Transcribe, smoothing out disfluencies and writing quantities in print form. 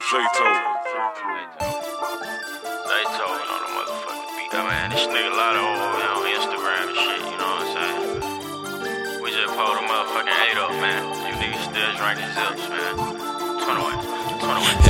Zaytoven on the motherfucking beat. Man, this nigga Lotto on Instagram and shit, you know what I'm saying? We just pulled a motherfucking 8 up, man. You niggas still drinking zips, man. 21.